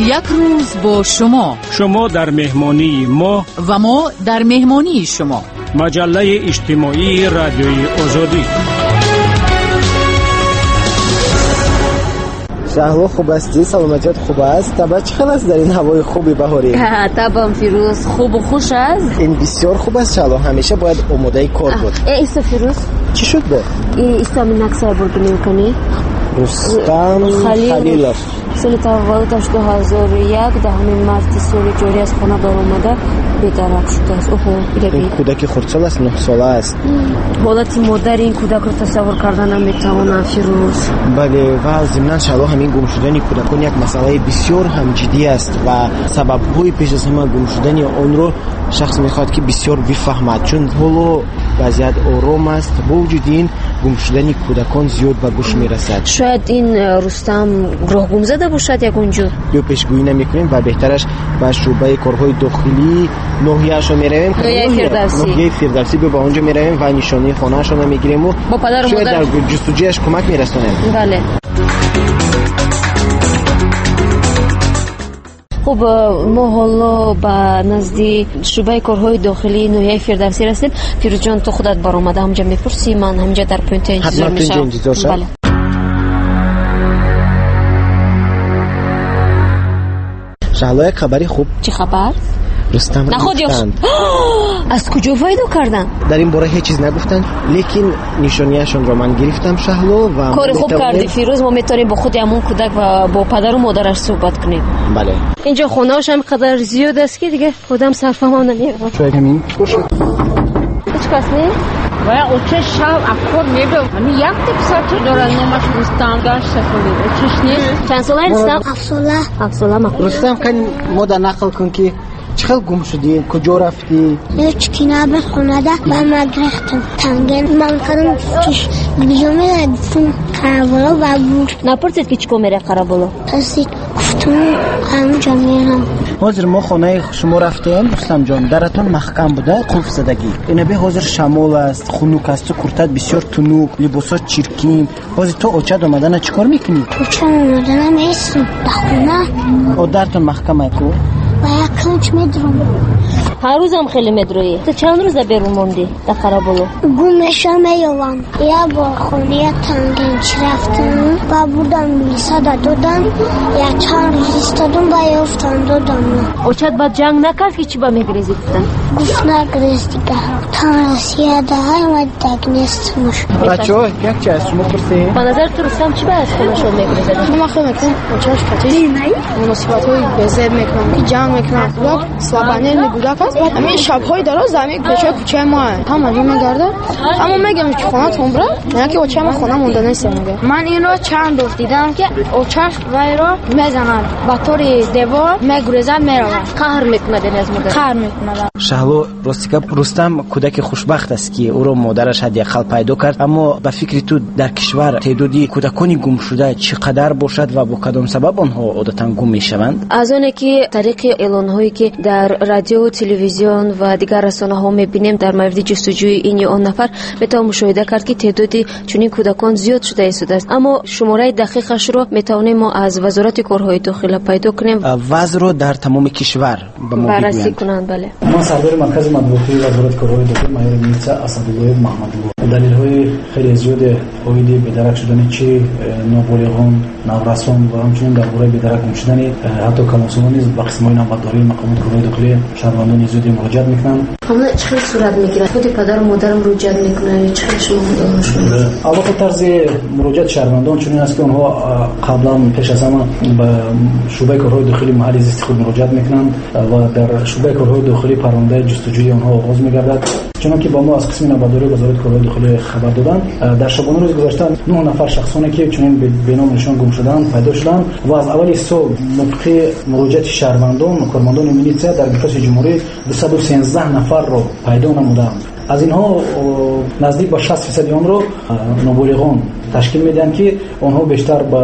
یک روز با شما در مهمانی ما و ما در مهمانی شما. مجله اجتماعی رادیوی آزادی. شهلا خوب است؟ سلامتیت خوب است؟ طبعا چه خبر است در این هوای خوبی بهاری؟ طبعا فیروز خوب و خوش است. این بسیار خوب است شهلا، همیشه باید آماده کار بود. ایسا فیروز چی شد به؟ ایسا من نکسر برگنی کنی؟ رستم خلیلوف سال تولدش 2001 دهمین مارس سال جاری از خانه برآمده بی‌درک شده است. این کودک خردسال است، 9 ساله است. حالت مادر این کودک را تصور کردن نمی‌توانم فیروز. بله و ضمن ضمن همین گم شدن کودکان یک مسئله بسیار هم جدی است و سبب‌های پیش از همه گم شدن آن رو شخص می‌خواد که بسیار بفهمد، چون حالا وضعیت آرام است. با وجود این گم شدن کودکان زیاد به گوش می‌رسد. شاید این رستم راه گم زده باشد یک اونجا. یا پیشگویی نمی‌کنیم و بهترش با شعبه کارهای داخلی ناحیه‌اش می‌رویم. ناحیه فردوسی به اونجا می‌رویم و نشانه خانه‌اش رو می‌گیریم و با پدر و شاید مادر در جستجویش کمک می‌رسونیم. بله. خب ما حالا به نزدیک شعبه کارهای داخلی ناحیه فردوسی رسیدیم. فیروز جان تو خودت برآمده همینجا میپرسی؟ من همینجا در پوینت انتظار میشم. بله. شهلا یک خبری خوب. چه خبر؟ رستم نخودیوش از کجا پیدا کردن؟ در این باره هیچ چیز نگفتن، لیکن نشانیشون رو من گرفتم شهلا و کار خوب کردی فیروز. ما میتونیم با خود همون کودک و با پدر و مادرش صحبت کنیم. بله. اینجا خونه‌اش هم قدر زیاد است که دیگه خودم صرفم هم نمیگم. شاید همین باشه. هیچ کس نیست؟ باید اوچه شب اکور میبیم. من یک تیپ ساعت دارم نماش رستم داشت سفری. اوچهش نیست. چند ساله رستم؟ 7 ساله. رستم کن ماده نقل کن که چقدر گم شدی؟ کجا رفتی؟ هیچ نبود خونه ده و مدرختم تنگل من کردم کش بیومه ندیدم قرابالا و بود. نپرسید که چیکار میره قرابالا؟ پسی گفتم همونجا میرم. حاضر ما خانه شما رفتیم رستم جان، درتون محکم بوده، قلف زدگی. اینه به حاضر شمال است، خنک است، کورتت بسیار تنوک، لباسات چرکین. حاضر تو اوچت اومدن چیکار میکنی؟ اوچت اومدن میستم بخونه. درتون محکمه کو؟ و یک کلچ میدرم. هر روزم خیلی میدروی. تو چند روز بیرون موندی در قرابالو؟ گمشم میوام. یا با خونه تنگنچ رفتم و بودم میسا دادم یا چند روز استادم با یافتم دادم. اوچت با جنگ نکرد که چی با میگریزی گفتن؟ گفت نگریز دیگه تانسیه ده های و دیگ نیستمش. بچه ها یک چه از شما پرسه؟ با نظر تو رستم چی با از خونه شما میگریزد؟ من خیلی میکنم اوچهش کتیش مناسبت های بزرگ میکنم که جنگ میکنم و سلابانه نبودک است. همین شبهای دراز زمین کوچه ما همه میگرده. اما میگم که خونه تون بره نه که اوچه ما خونه مونده نیست. من این رو چند دوست دیدم که اوچهش وای رو میزنن با طور دیوار میگریزن میرون قهر میکنه از مادر. قهر میکنه. شهلا راستی رستم کودک خوشبخت است که او رو مادرش حداقل پیدا کرد. اما به فکر تو در کشور تعدادی کودکانی گم شده چقدر باشد و با کدام سبب آنها عادتا گم میشوند؟ از آنه که طریق اعلان هایی که در رادیو و تلویزیون و دیگر رسانه ها میبینیم در مورد جستجوی این یا آن نفر میتوان مشاهده کرد که تعدادی چنین کودکان زیاد شده است. اما شماره دقیقش رو میتوانیم ما از وزارت کارهای داخلی پیدا کنیم. وضع رو در تمام کشور به ما بررسی کنند. بله. ما سردار مرکز مطبوعاتی وزارت کارهای داخلی مایور میرزا اسدالله محمدلو دلیل‌های خیلی زیاد اوید به درک شدن چه نابالغان، نورسان و همچنین درباره به درک شدن حتی کلانسوان نیز به قسم‌های نامبرداری مقامات کارهای داخلی شهروندان زیاد مراجعت میکنن. حالا چه صورت میگیره؟ خود پدر و مادر مراجعت میکنن چه شما مدارشون؟ البته طرز مراجعت شهروندان چنین است که آنها قبلا پیش از همه به شعبه کارهای داخلی محل زیست خود مراجعت میکنن و در شعبه کارهای داخلی پرونده جستجوی آنها آغاز میگردد. چنانکه با ما از قسم نامبرداری وزارت کارهای داخلی خبر دادن در شبانه روز گذشته 9 نفر شخصانی که چنین به نام نشان گم شدن پیدا شدند و از اول سال مطابق مراجعت شهروندان و کارمندان میلیسیا در بخش جمهوری 213 نفر را پیدا نمودند. از اینها نزدیک به 60% آن را نابالغان تشکیل میدن که آنها بیشتر با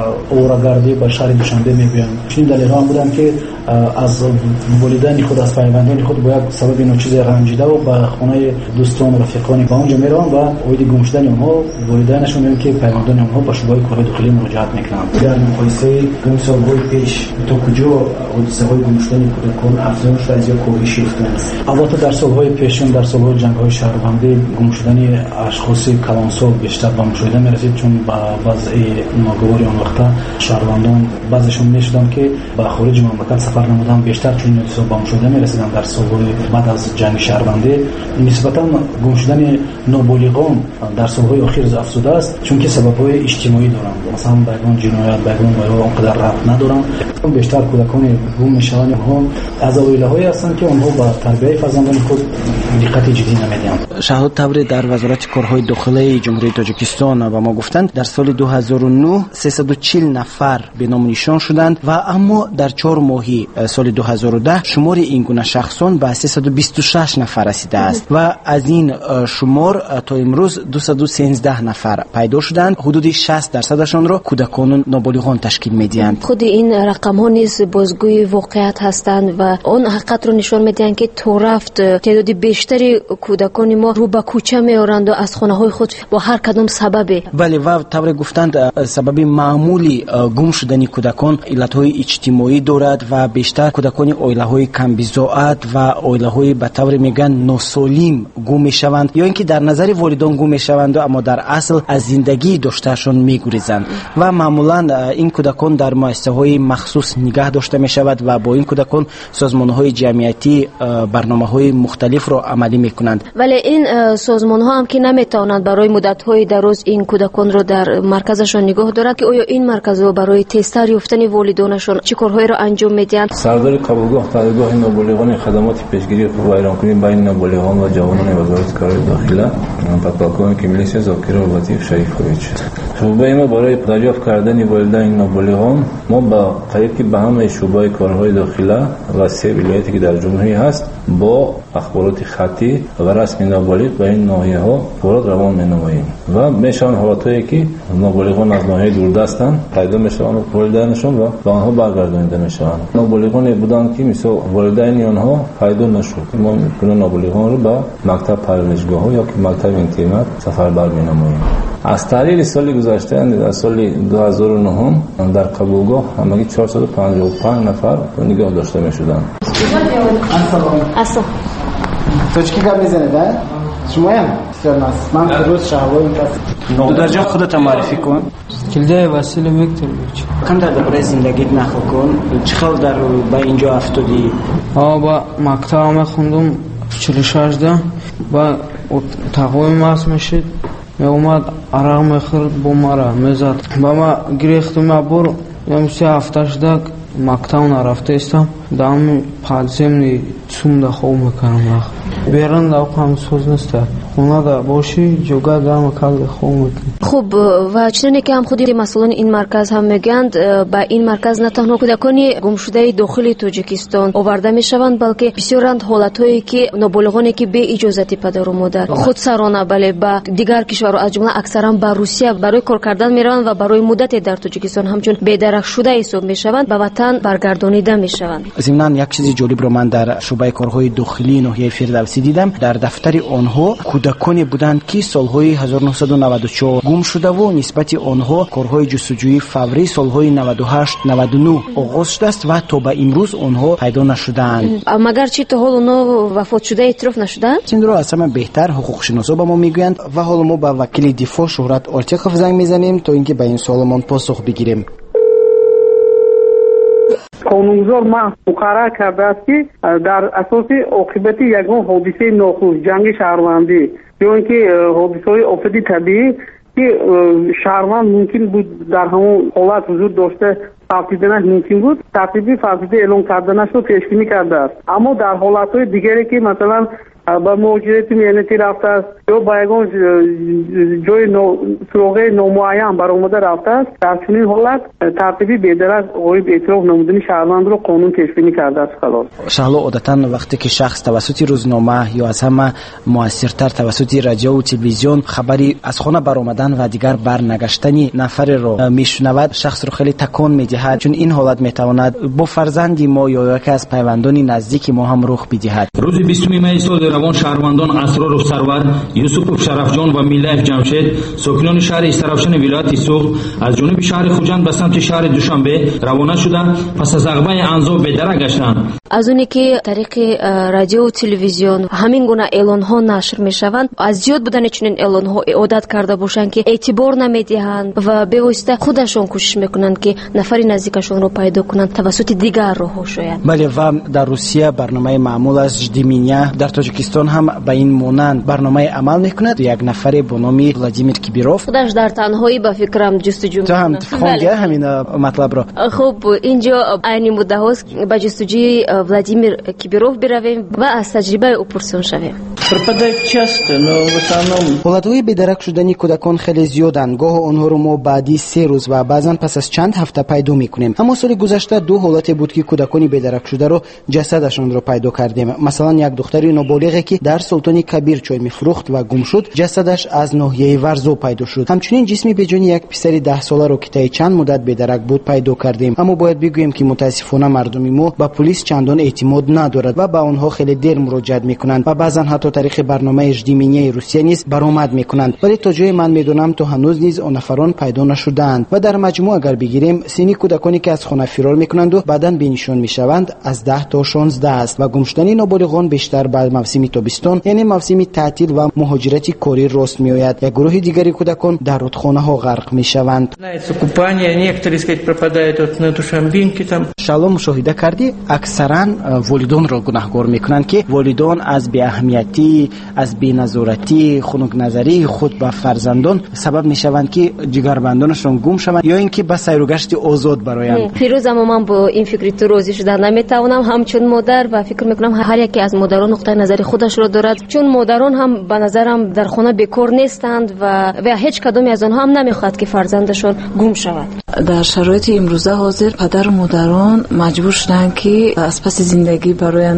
اورگردی با شهر دوشنبه میگویند. چنین دلیل‌ها بودن که از والدین خود از پیوندان خود باید سبب این چیز رنجیده و با خانه دوستان و رفیقان با اونجا میرن و اوید گم شدن اونها والدینشون میگن که پیوندان اونها با شبهه کارهای داخلی مراجعت میکنند. در مقایسه دو سال‌های پیش تا کجا حادثه‌های گم شدن کودکان افزایش و از یا کاهش یافته است؟ البته در سال‌های پیشین در سال‌های جنگ‌های شهروندی گم شدن اشخاص کلانسال بیشتر به مشاهده می‌رسید، چون با وضع ناگواری اون وقت شهروندان بعضیشون می‌شدن که به خارج مملکت سفر نمودن، بیشتر چون حساب به مشاهده می‌رسیدن در سال‌های بعد از جنگ شهروندی. نسبتاً گم شدن نابالغان در سال‌های اخیر افزوده است، چون که سبب‌های اجتماعی دارند، مثلا بیگان جنایت، بیگان برای آنقدر ربط ندارند. بیشتر کودکان گم میشوند ها از اوایل‌هایی هستند که آنها با تربیت فرزندان خود دقت جدی نمیدهند. شهادت تبری در وزارت کارهای داخلی جمهوری تاجیکستان و ما گفتند در سال 2009 340 نفر به نام نشان شدند و اما در 4 ماهی سال 2010 شمار این گونه شخصان به 326 نفر رسیده است و از این شمار تا امروز 213 نفر پیدا شدند. حدود 60% را کودکان نابالغان تشکیل می‌دهند. خود این رقم‌ها نیز بازگوی واقعیت هستند و آن حقیقت رو نشان می‌دهند که تا رفت تعداد بیشتری کودکان ما رو به کوچه می‌آورند و از خانه‌های خود با هر کدام سببی. بله و طور گفتند سبب معمولی گم شدن کودکان علت‌های اجتماعی دارد و بیشتر کودکان عائله‌های کم بضاعت و عائله‌های به طور میگن ناسالم گم می‌شوند یا اینکه در نظر والدان گم می‌شوند اما در اصل از زندگی داشتهشان می‌گریزند و معمولاً این کودکان در مؤسسه‌های مخصوص نگاه داشته می‌شود و با این کودکان سازمان‌های جمعیتی برنامه‌های مختلف را عملی می‌کنند. ولی این سازمان‌ها هم که نمی‌توانند برای مدت‌های دراز این کودکان را در مرکزشان نگاه دارند که آیا این مرکزها برای تستر یافتن والدینشان چه کارهایی را انجام می‌دهند؟ سردار قبولگاه تدارگاه نابالغان خدمات پیشگیری و ویرانکنی بین نابالغان و جوانان وزارت کارهای داخلی پاتاکان که میلیسیا زاکر و لطیف شریفویچ شعبه ما برای دریافت کردن والدین نابالغان ما با طریق به همه شعبه کارهای داخلی و 3 ولایتی که در جمهوری هست با اخبارات خطی و رسمی نابالغ به این ناحیه‌ها فورا روان می‌نماییم و میشن حالاتایی که نابالغان از ناحیه دوردستن پیدا میشن و والدینشون و به آنها برگردانیده میشن. نابالغانی بودن که مثل والدین آنها پیدا نشد. ما می‌کنیم نابالغان رو به مکتب پرورشگاه‌ها یا که مکتب انتیمت سفربر می‌نماییم. از تاریخ سال گذشته در سال 2009 در قبولگاه همگی 455 نفر نگاه داشته می‌شدند. اصلا تو چی کار می‌زنید؟ شما هم سرناس من روز شهوایی دو درجه خودت معرفی کن. کلده وسیل ویکتورویچ. کم در برای زندگیت نقل کن. چقدر در با اینجا افتادی؟ با مکتب خوندم 46 با تقویم ماست میشد. اومد عرق میخورد با مرا میزد با ما گریختم ابر یمسی هفتش دک مکتب نرفته استم دام پادزمنی چوم دا خوب میکنم بیرون دا قام سوز نسته اونا دا باشی جوگا دام کال خوب میکنم. خوب و چنانه که هم خودی مسئولان این مرکز هم میگند با این مرکز نه تنها کودکان گم شده داخل تاجیکستان آورده میشوند بلکه بسیارند حالتایی که نابالغانی که به اجازت پدر و مادر خودسرانه بله با دیگر کشورها از جمله اکثرا با روسیه برای کار کردن میروند و برای مدت در تاجیکستان همچون بی‌درک شده حساب میشوند به وطن برگردانیده میشوند. ضمن یک چیز جالب رو من در شعبه کارهای داخلی ناحیه فردوسی دیدم. در دفتر آنها کودکانی بودند که سالهای 1994 گم شده و نسبت آنها کارهای جستجویی فوری سالهای 98 99 آغاز شده است و تا به امروز آنها پیدا نشدند. مگر چی تا حال اونها وفات شده اعتراف نشدند؟ این رو از همه بهتر حقوق شناسا به ما میگویند و حالا ما با وکیل دفاع شهرت آرتیقوف زنگ میزنیم تا اینکه به این سوالمان پاسخ بگیریم. قانونگذار ما مقرر کرده است که در اساس عاقبت یگان حادثه ناخوش جنگ شهروندی یا اینکه حادثه‌های آفت طبیعی که شهروند ممکن بود در همون حالت وجود داشته تفصیلش ممکن بود ترتیبی فاسده اعلام کردنش رو پیش بینی کرده است. اما در حالت‌های دیگری که مثلا با موجودیت میانتی رفته است یا با یگان جای سروغه نامعین برآمده رفته است. در چنین حالت ترتیبی بی‌درک غایب اعتراف نمودن شهروند رو قانون پیش بینی کرده است. خلاص شغله عادتا وقتی که شخص توسط روزنامه یا از همه موثرتر توسط رادیو و تلویزیون خبری از خانه برآمدن و دیگر برنگشتن نفر رو میشنود، شخص رو خیلی تکان میدهد، چون این حالت میتواند با فرزندی ما یا یکی از پیوندان نزدیک ما هم رخ بدهد. روز 20 می سال روان شهروندان اسرار و سرور یوسف شرفجان و میلایف جمشید ساکنان شهر استرافشن ولایت سوخت از جنوب شهر خوجند به سمت شهر دوشنبه روانه شدند. پس از عقبه انزا به در گشتند. از اونی که طریق رادیو و تلویزیون همین گونه اعلان ها نشر میشوند، از زیاد بودن چنین اعلان ها عادت کرده باشند که اعتبار نمیدهند و به واسطه خودشون کوشش میکنند که نفری نزدیکشون رو پیدا کنند توسط دیگر راه شاید. بله، و در روسیه برنامه معمول از جدیمینیا، در تاجیکستان هم به این مانند برنامه عمل میکند. یک نفر به نام ولادیمیر کیبیروف خودش در تنهایی با فکرم جستجو تو هم خوندی همین مطلب رو. خب اینجا عین مدت هاست با جستجوی ولادیمیر کیبیروف برویم و از تجربه او پرسان شویم. حالتهای بی‌درک شدن کودکان خیلی زیادند. گاه آنها رو ما بعدی 3 روز و بعضا پس از چند هفته پیدا میکنیم. اما سال گذشته 2 حالت بود که کودکان بی‌درک شده رو جسدشان رو پیدا کردیم. مثلا یک دختر نابالغی که در سلطان کبیر چای میفروخت و گم شد، جسدش از ناحیه ورزو پیدا شد. همچنین جسمی بدون یک پسر 10 ساله رو که طی چند مدت بی‌درک بود پیدا کردیم. اما باید بگوییم که متاسفانه مردم ما به پلیس چندان اعتماد ندارد و به آنها خیلی دیر مراجعه میکنند و بعضا حتی طریق برنامه اجتماعی روسیه نیز برآمد میکنند. ولی تا جای من میدونم تا هنوز نیز آن نفران پیدا نشدند و در مجموع اگر بگیریم سنی کودکانی که از خانه فرار میکنند و بعداً بینشون میشوند از 10 تا 16 است و گم شدن نابالغان بیشتر بعد موسم تابستان یعنی موسم تعطیل و مهاجرت کاری راست میآید. یک گروه دیگری کودکان در رودخانه ها غرق میشوند. شالو مشاهده کردی اکثرا والدان را گناهکار میکنند که والدان از بی اهمیتی، از بی نظارتی، خنک نظری خود به فرزندان سبب میشوند که جگربندانشون گم شوند یا اینکه به سیر و گشت آزاد برآیند. پیروز اما من با این فکری تو راضی شدن نمیتوانم، همچون مادر و فکر میکنم هر یکی از مادران نقطه نظری خودش را دارد، چون مادران هم به نظرم در خانه بیکار نیستند و هیچ کدومی از آنها هم نمیخواد که فرزندشون گم شود. در شرایط امروزه حاضر پدر و مادران مجبور شدند که از پس زندگی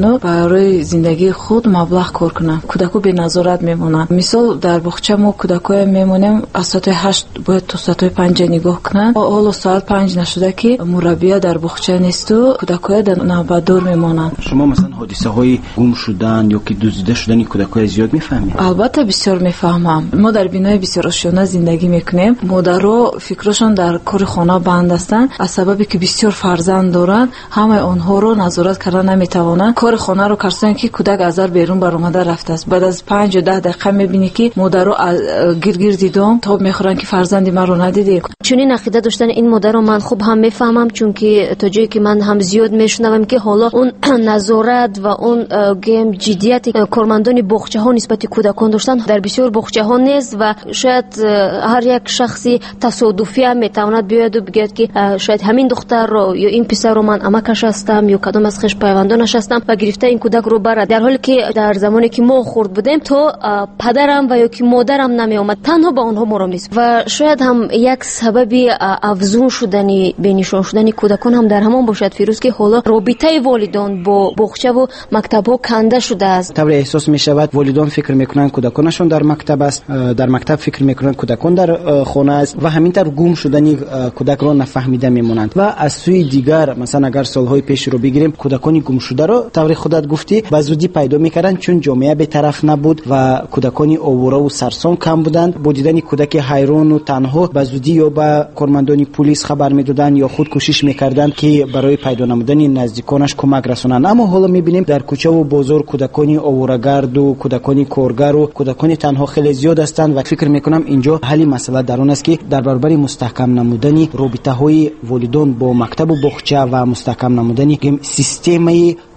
برای زندگی خود مبلغ کار کنند. کودکو به نظارت میمونند. مثال در باغچه ما کودکای میمونیم از ساعت 8 باید تا ساعت 5 نگاه کنند. حالا ساعت 5 نشده که مربی در باغچه نیست و کودکای در نوبتدار میمونند. شما مثلا حادثه های گم شدن یا که دزدیده شدن کودکای زیاد میفهمید؟ البته بسیار میفهمم. ما در بینای بسیار آشیانه زندگی میکنیم. مادرها فکرشون در کار خانه بند هستند از سببی که بسیار فرزند دارند، همه آنها رو نظارت کردن نمیتوانند. کار خانه رو کردن که کودک از در بیرون برآمده رفته است. بعد از 5 و 10 دقیقه میبینی که مادرها گیر دیدم تا میخورن که فرزندی من رو ندیدی. چنین عقیده داشتن این مادر رو من خوب هم میفهمم، چون که تا جایی که من هم زیاد میشنوم که حالا اون نظارت و اون گیم جدیت کارمندان باغچه ها نسبت کودکان داشتن در بسیار باغچه ها نیست و شاید هر یک شخصی تصادفی هم میتواند بیاد و بگه که شاید همین دختر رو یا این پسر رو من امکش هستم یا کدام از خش پیوندانش هستم و گرفته این کودک رو برد، در حالی که در زمانی که ما خورد بودیم تو پدرم و یا که مادرم نمی اومد، تنها با اونها مرا و شاید هم یک سببی افزون شدنی بینشون شدن کودکان هم در همان باشد فیروز که حالا رابطه والدان با باغچه و مکتب ها کنده شده است. طبعا احساس می شود والدان فکر میکنن کودکانشون در مکتب است، در مکتب فکر میکنن کودکان در خانه است و همینطور گم شدن کودک را نفهمیده میمونند. و از سوی دیگر مثلا اگر سالهای پیش رو بگیریم کودکانی گم شده رو طوری خودت گفتی به زودی پیدا میکردن چون جامعه به طرف نبود و کودکانی آواره و سرسام کم بودند. با دیدن کودک حیران و تنها به زودی یا به کارمندان پلیس خبر میدادند یا خود کوشش میکردند که برای پیدا نمودن نزدیکانش کمک رسانند. اما حالا میبینیم در کوچه و بازار کودکانی آواره‌گرد و کودکانی کارگر و کودکانی تنها خیلی زیاد هستند و فکر میکنم اینجا حل مسئله در اون است که در برابر مستحکم نمودن رابطه های والدان با مکتب و باغچه و مستحکم نمودن سیستمی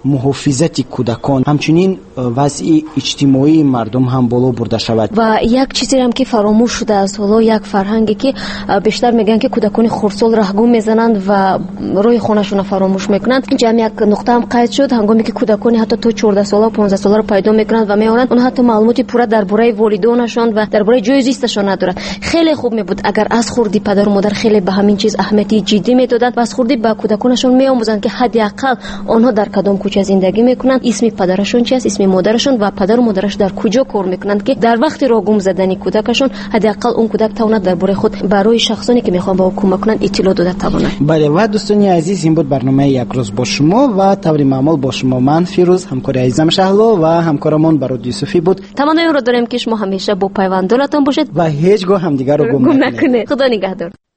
муҳофизати кӯдакон ҳамчунин вазъи иҷтимоии мардум ҳам боло бурда шавад. ва як чизе ҳам ки фаромӯш шудааст, ҳоло як фарҳанге ки бештар мегӯянд ки кӯдакони хурдсол раҳгум мезананд ва роҳи хонашона фаромӯш мекунанд. ҷам як нуқта ҳам қайд шуд, ҳангоме ки кӯдакони ҳатто то 14 сола 15 соларо пайдо мекунанд ва меоранд онҳо ҳатто маълумоти пурра дар бораи волидонашон ва дар бораи ҷои зисташон надоранд. хеле хуб мебуд агар аз хурди падару модар хеле ба ҳамин чиз аҳамияти ҷиддӣ медоданд ва аз хурди ба кӯдаконашон меомӯзанд ки ҳадди ақал онҳо дар кадом кӯча зиндагӣ мекунанд, исми падарашон чист, исми модарашон ва падару модараш дар куҷо кор мекунанд ки дар вақти роҳ гум задани кӯдакашон ҳадди ақал он кӯдак тавонад дар бораи худ барои шахсоне ки мехоҳанд ба ӯ кӯмак кунанд иттилоъ дода тавонад. бале ва дӯстони азиз, ин буд барномаи як рӯз бо шумо ва таври маъмул бо шумо ман Фирӯз, ҳамкори азизам Шаҳло ва ҳамкорамон Барод Юсуфӣ буд. таманнои онро дорем ки шумо ҳамеша бо пайвандонатон бошед ва ҳеҷ гоҳ ҳамдигарро гум накунед. худо нигаҳдор.